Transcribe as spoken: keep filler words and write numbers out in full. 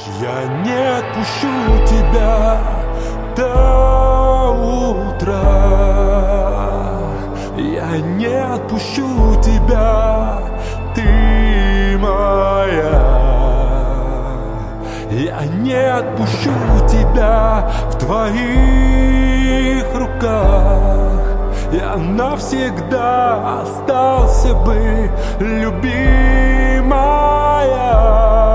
Я не отпущу тебя до утра. Я не отпущу тебя, ты моя. Я не отпущу тебя, в твоих руках я навсегда остался бы, любимая.